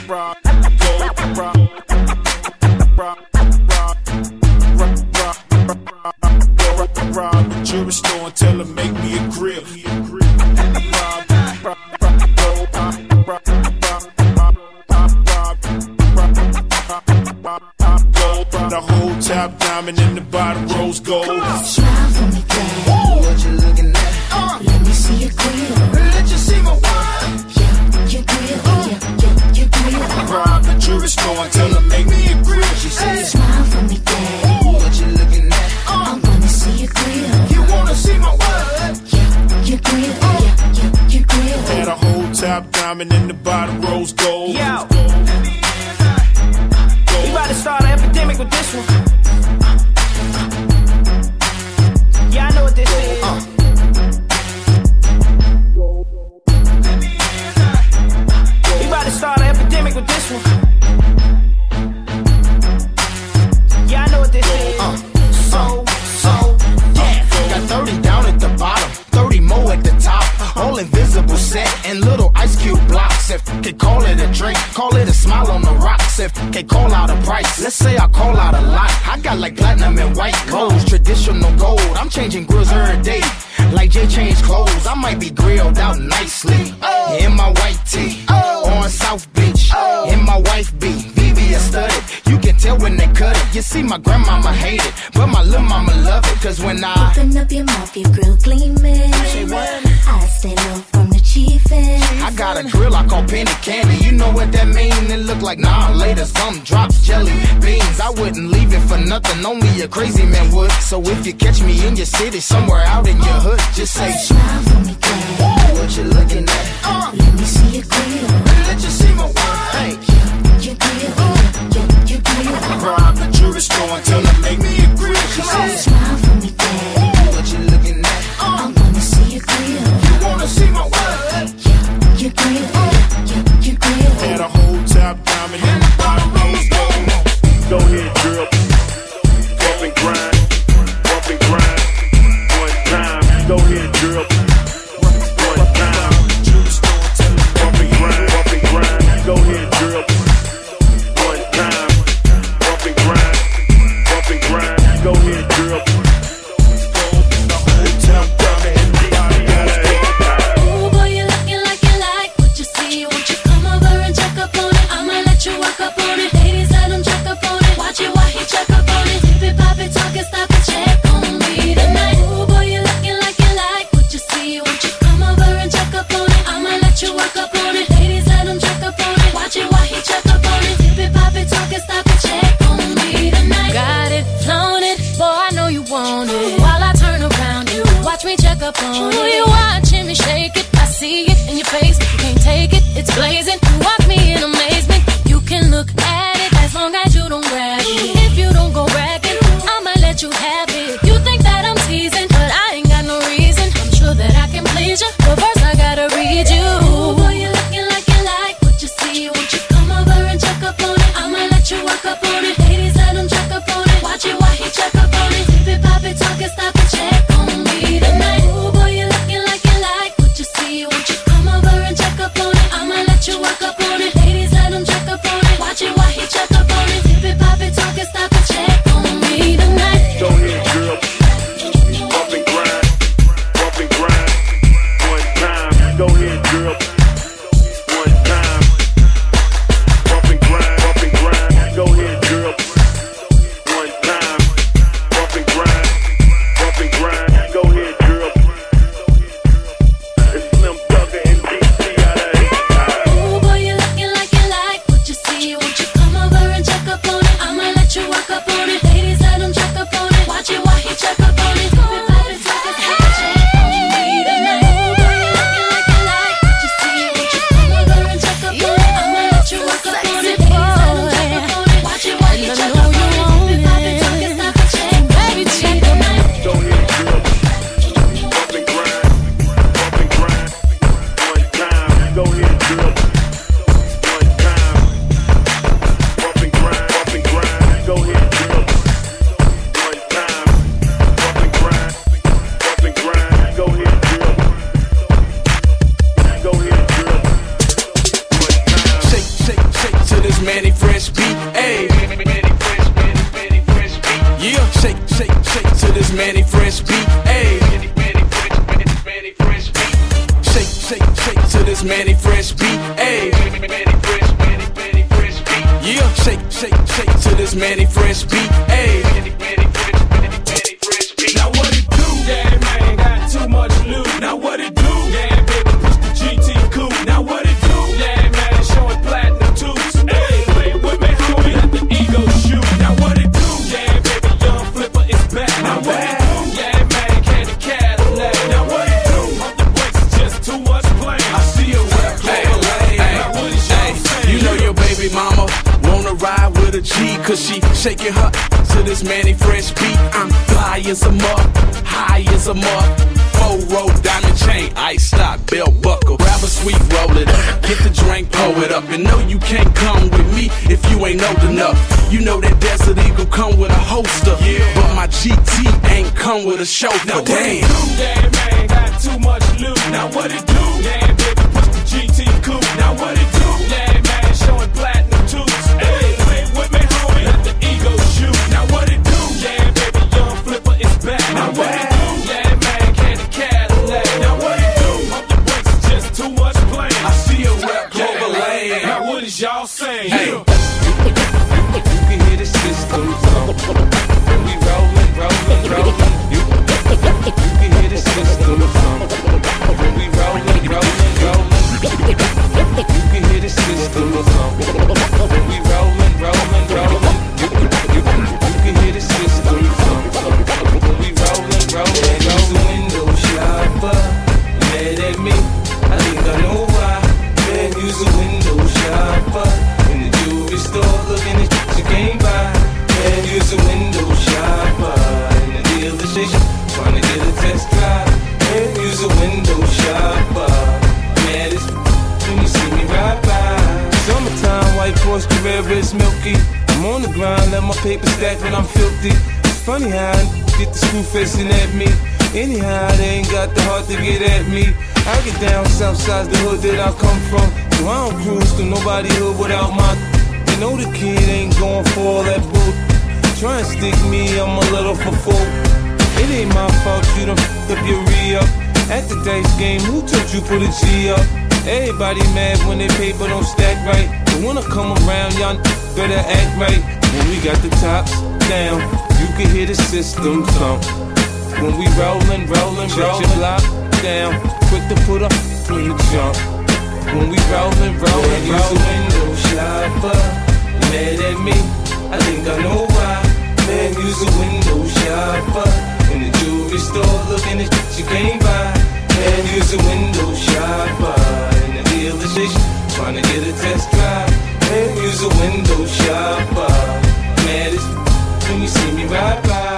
Rob the jewelry store and tell her make me a grill. The whole top diamond in the bottom rose gold. Smile for me, girl. What you looking at? Let me see your grill. Let you see my wine. Yeah, your grill. Yeah, your grill. Rob the jewelry store and tell her make me a grill. She said, smile for me, girl. What you looking at? I wanna see your grill. You wanna see my what? Yeah, your grill. Yeah, your grill. had a whole top diamond in the bottom rose gold. Yo. We about to start an epidemic with this one. Yeah, I know what this is. We about to start an epidemic with this one. Yeah, I know what this is. Got 30 down at the bottom, 30 more at the top. All invisible set and little ice cube blocks. If can call it a drink, call it a smile on the rocks. If can call out a price, let's say I call out a lot. I got like platinum and white gold, traditional gold. I'm changing grills every day, like Jay changed clothes. I might be grilled out nicely in my white tee on South Beach. In my wife beat, VVS studded. You can tell when they cut it. You see, my grandmama hate it, but my little mama love it. Cause when I open up your mouth, your grill gleaming. I stay low from the chiefin'. I got a grill I call penny candy. You know what that mean? It look like nah later. Some drops jelly beans. I wouldn't leave it for nothing. Only a crazy man would. So if you catch me in your city, somewhere out in your hood, just say smile for me, girl. What you looking at? Let me see your grill. Let you see my wine. Your grill. Your grill. Rob the jewelry store until I make me a grill. She said, smile for me, girl. What you looking at? I wanna see your grill. You wanna see my what? Your grill. Your grill. had a whole top diamond in the bottom rose gold. Go ahead, girl. Bump and grind. Bump and grind. One time. Go ahead, girl. One time. Bump and grind. Bump and grind. Go ahead, girl. One time. Bump and grind. Bump and grind. Go ahead, girl. The whole top diamond in the bottom rose gold. Ooh, boy, you looking like you like what you see. Won't you come over and check up on it? I'ma let you walk up on it. Ladies, let him check up on it. Watch it while he check up on it. Dip it, pop it, talk it, stop it, check on me tonight. Ooh, boy, you looking like you like what you see. Won't you come over and check up on it? I'ma let you walk up on it. Ladies, let him check up on it. Watch it while he check up on it. Dip it, pop it, talk it, stop it, check on me tonight. Got it, flown it, boy, I know you want it. While I turn around, you watch me check up on it. You watching me shake it, I see it in your face. You can't take it, it's blazing. You watch me in amazement. You can look at it as long as you don't grab it. If you don't go bragging, I'ma let you have it. You think that I'm teasing, but I ain't got no reason. I'm sure that I can please you, but first I gotta read you. Ooh, boy, you looking like you like what you see. Won't you come over and check up on it? I'ma let you walk up on it. Ladies, let him check up on it. Watch it while he check up on it. Dip it, pop it, talk it, stop it, check on me tonight. Ooh, boy, you looking like you like what you see. Won't you come over and check up on it? I'ma let you walk up on it. Ladies, let him check up on it. Watch it while he check up on it. Dip it, pop it, talk it, stop it, check on me tonight. Go ahead, girl. Bump and grind. Bump and grind. One time. Go ahead, girl. One time. Bump and grind. Bump and grind. Go ahead, girl. One time. Bump and grind. Bump and grind. Go ahead, girl. It's Slim Thugger and DC out of H-Town. Ooh, boy, you this Manny Fresh beat, ayy. Yeah, shake, shake, shake to this Manny Fresh beat, ayy. Shake, shake, shake to this Manny Fresh beat, ayy. Yeah, shake, shake, shake to this Manny Fresh beat, ayy. Now what it do? Yeah, man, got too much loot. Now what it do? Yeah, baby, push the GT coupe. Now what it do? Yeah, man, showing platinum tubes. Hey, play with me, homie, let the ego shoot. Now what it do? Yeah, baby, young flipper is back. Now what it do? Yeah, man, candy Cadillac. Now what it do? Off the brakes is just too much playing. I see a rap player. Now what is y'all saying? You know your baby mama wanna ride with a G, cause she shaking her to this Manny Fresh beat. I'm fly as a muck, high as a muck. 4-row diamond chain, ice stock, belt buckle. Grab a sweet, roll it up, get the drink, pour it up. And no, you can't come with me if you ain't old enough. You know that Desert Eagle come with a holster, but my GT ain't come with a chauffeur. Now what Damn. it do? Yeah, man, got too much loot. Now what it do? Yeah, baby, push the GT coupe. Now what it do? Yeah, man, showing platinum tubes. Hey, play with me, homie, let the ego shoot. Now what it do? Yeah, baby, young flipper is back. Now what it do? Yeah, man, candy Cadillac. Now what it do? Off the brakes is just too much playing. I see a rap overlaying. Now what is y'all saying? Hey. Yeah. You can hear the system thump. When we rollin', rollin', rollin'. You can hear the system thump. When we rollin', rollin', rollin'. You can hear the system thump. When we rollin', rollin', rollin'. You can hear the system thump. When we rollin', rollin', rollin'. The window shopper, mad at me. I think I know why. Man, use a window shopper. In the jewelry store, looking at shit you can't buy. Man, use a window shopper. In the dealership, trying to get a test drive. Man, use a window shopper. Man, it's when you see me ride by. Summertime, white Porsche Carrera is milky. I'm on the grind, let my paper stack when I'm filthy. It's funny how I get the screw facing at me. Anyhow, they ain't got the heart to get at me. I get down south side the hood that I come from. So I don't cruise to nobody hood without my. You know the kid ain't going for all that bull. Try and stick me, I'm a little for full. It ain't my fault you done f***ed up your re-up. At the dice game, who told you put a G up? Everybody mad when their paper don't stack right. But when I come around, y'all better act right. When we got the tops down, you can hear the system thump. When we rollin', rollin', rollin', your block down, quick to put up in the jump. When we rollin', rollin', rollin', window shopper, mad at me, I think I know why. Man, use a window shopper. In the jewelry store, looking at shit you can't buy. Man, use a window shopper. In the dealership, trying to get a test drive. Man, use a window shopper. Mad as when you see me ride by.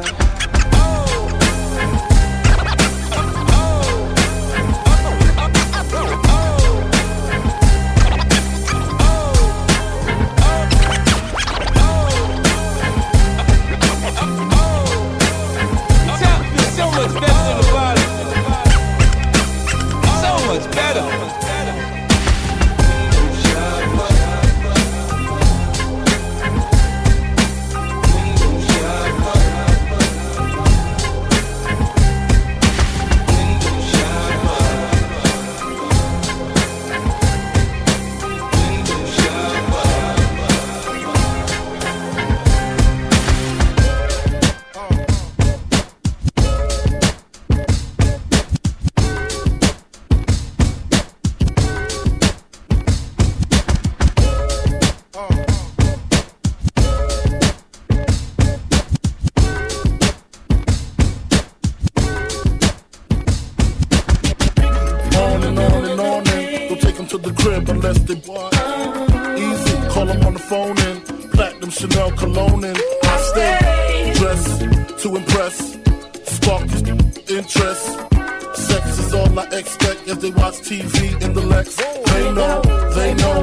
unless they easy. Call them on the phone and platinum Chanel cologne and I stay dressed to impress, spark interest. Sex is all I expect as they watch TV in the Lex. They know,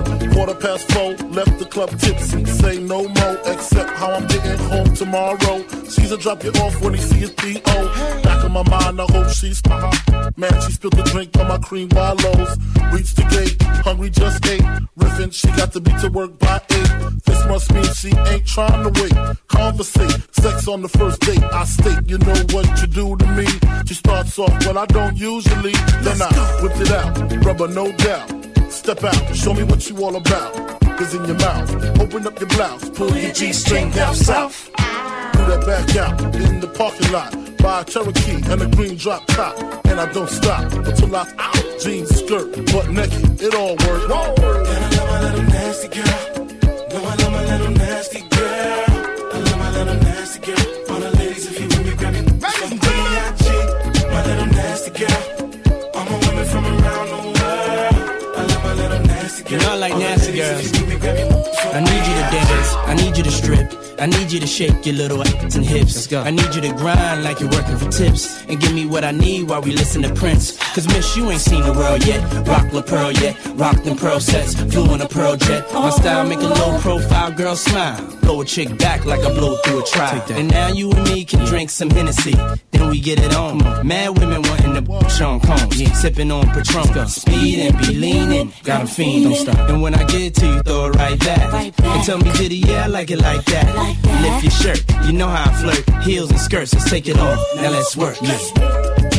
4:04, left the club tipsy. Say no more, except how I'm getting home tomorrow. Caesar drop you off when he see his P.O. Back in my mind, I hope she's man, she spilled the drink on my cream wallows. Reached the gate, hungry just ate. Riffin', she got to be to work by 8. This must mean she ain't trying to wait. Conversate, sex on the first date. I state, you know what you do to me. She starts off, well, I don't usually. Then I whipped it out, rubber no doubt. Step out, show me what you all about. Cause in your mouth, open up your blouse, pull your G-string down south. Do that back out in the parking lot. Buy a Cherokee and a green drop top. And I don't stop until I jeans, skirt, butt naked, it all works. And I love my little nasty girl. No, I love my little nasty girl. I love my little nasty girl. All the ladies, if you with me, grab it. Some B.I.G. My little nasty girl. All my women from around the world. I love my little nasty girl. You know I like nasty girls. I need you to dance, I need you to strip, I need you to shake your little ass and hips. Let's go. I need you to grind like you're working for tips, and give me what I need while we listen to Prince. Cause miss, you ain't seen the world yet. Rock La Pearl yet, rock them pearl sets, flew on a pearl jet. My style make a low profile girl smile, blow a chick back like I blow through a trial. And now you and me can drink some Hennessy, then we get it on. Mad women wanting the Sean Combs, sipping on Patron, speed and be leaning, got 'em fiending. Don't stop. And when I get to you, throw it right back. And tell me, Diddy, yeah, I like it like that. Lift your shirt, you know how I flirt. Heels and skirts, let's take it off. Now let's work.